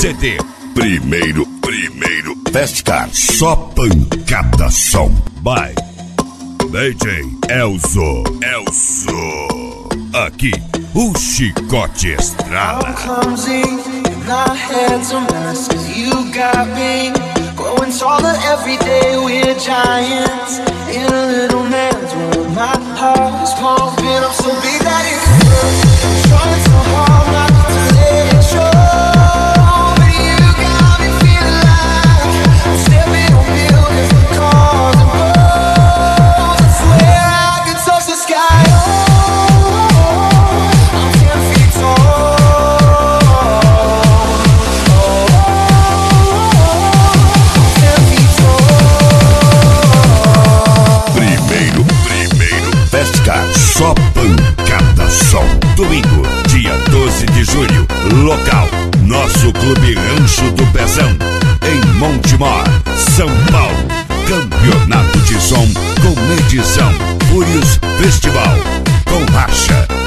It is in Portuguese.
CD. Primeiro Festcar. Só pancada som. By DJ Elzo. Aqui o chicote estrala. Growing taller every day, we're giants in a little man's world. My heart is pumping, I'm so big that it can burn. I'm trying so hard not to let it show, but you got me feeling like I'm stepping on buildings with cars and boats. I swear I can touch the sky. Oh, I'm 10 feet tall. Festcar, só pancada som. Domingo, dia 12 de julho. Local, nosso Clube Rancho do Pezão, em Montemor, São Paulo. Campeonato de som com edição Fúrios Festival, com marcha